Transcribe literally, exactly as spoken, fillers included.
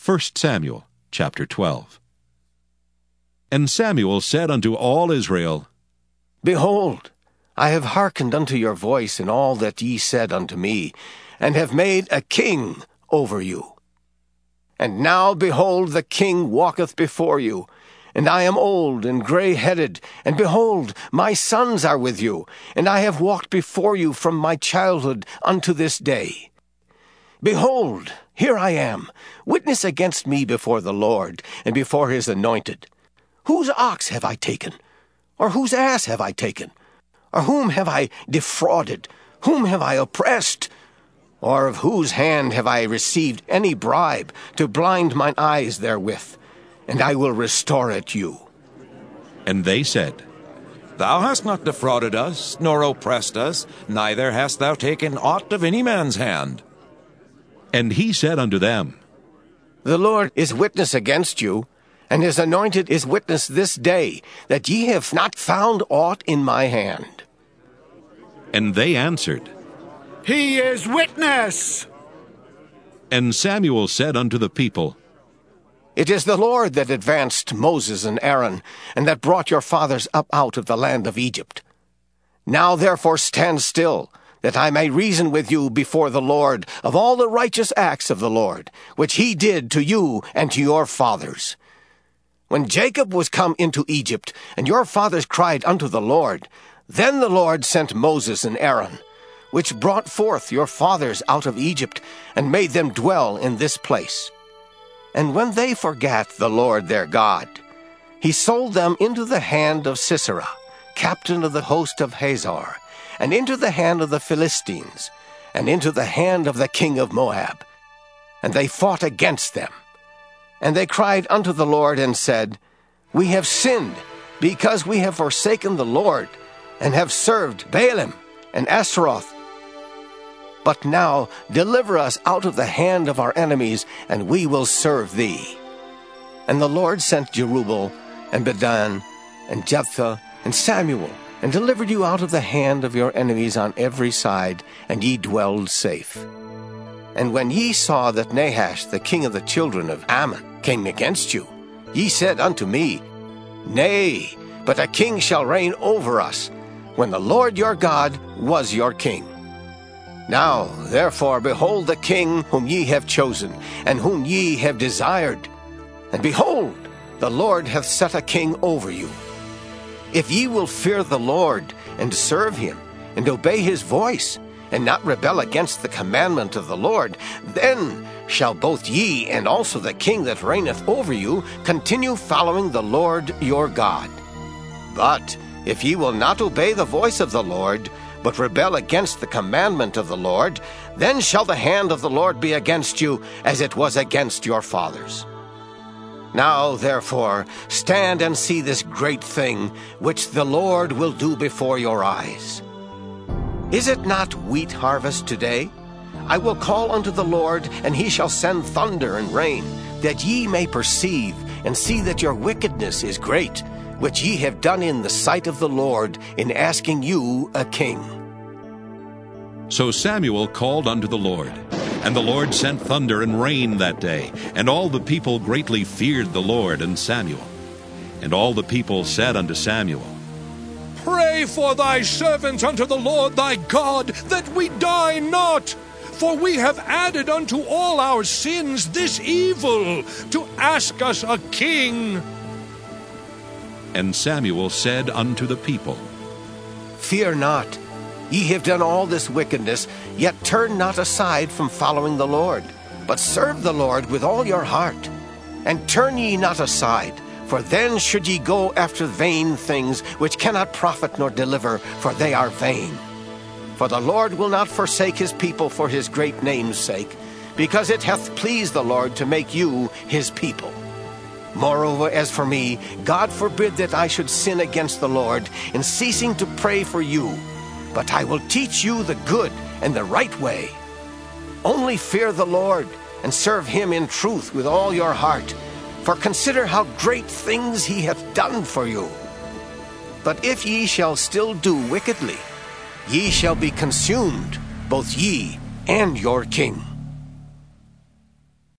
First Samuel chapter twelve. And Samuel said unto all Israel, Behold, I have hearkened unto your voice in all that ye said unto me, and have made a king over you. And now, behold, the king walketh before you, and I am old and grey-headed, and behold, my sons are with you, and I have walked before you from my childhood unto this day. Behold, here I am, witness against me before the Lord, and before his anointed. Whose ox have I taken? Or whose ass have I taken? Or whom have I defrauded? Whom have I oppressed? Or of whose hand have I received any bribe to blind mine eyes therewith? And I will restore it you. And they said, Thou hast not defrauded us, nor oppressed us, neither hast thou taken aught of any man's hand. And he said unto them, The Lord is witness against you, and his anointed is witness this day, that ye have not found aught in my hand. And they answered, He is witness. And Samuel said unto the people, It is the Lord that advanced Moses and Aaron, and that brought your fathers up out of the land of Egypt. Now therefore stand still, that I may reason with you before the Lord of all the righteous acts of the Lord, which he did to you and to your fathers. When Jacob was come into Egypt, and your fathers cried unto the Lord, then the Lord sent Moses and Aaron, which brought forth your fathers out of Egypt, and made them dwell in this place. And when they forgat the Lord their God, he sold them into the hand of Sisera, captain of the host of Hazor, and into the hand of the Philistines, and into the hand of the king of Moab. And they fought against them. And they cried unto the Lord, and said, We have sinned, because we have forsaken the Lord, and have served Baalim and Ashtaroth. But now deliver us out of the hand of our enemies, and we will serve thee. And the Lord sent Jerubbaal, and Bedan, and Jephthah, and Samuel, and delivered you out of the hand of your enemies on every side, and ye dwelled safe. And when ye saw that Nahash, the king of the children of Ammon, came against you, ye said unto me, Nay, but a king shall reign over us, when the Lord your God was your king. Now, therefore, behold the king whom ye have chosen, and whom ye have desired. And behold, the Lord hath set a king over you. If ye will fear the Lord, and serve him, and obey his voice, and not rebel against the commandment of the Lord, then shall both ye and also the king that reigneth over you continue following the Lord your God. But if ye will not obey the voice of the Lord, but rebel against the commandment of the Lord, then shall the hand of the Lord be against you, as it was against your fathers. Now, therefore, stand and see this great thing, which the Lord will do before your eyes. Is it not wheat harvest today? I will call unto the Lord, and he shall send thunder and rain, that ye may perceive, and see that your wickedness is great, which ye have done in the sight of the Lord, in asking you a king. So Samuel called unto the Lord, and the Lord sent thunder and rain that day, and all the people greatly feared the Lord and Samuel. And all the people said unto Samuel, Pray for thy servants unto the Lord thy God, that we die not. For we have added unto all our sins this evil, to ask us a king. And Samuel said unto the people, Fear not. Ye have done all this wickedness, yet turn not aside from following the Lord, but serve the Lord with all your heart. And turn ye not aside, for then should ye go after vain things, which cannot profit nor deliver, for they are vain. For the Lord will not forsake his people for his great name's sake, because it hath pleased the Lord to make you his people. Moreover, as for me, God forbid that I should sin against the Lord in ceasing to pray for you. But I will teach you the good and the right way. Only fear the Lord, and serve him in truth with all your heart. For consider how great things he hath done for you. But if ye shall still do wickedly, ye shall be consumed, both ye and your king.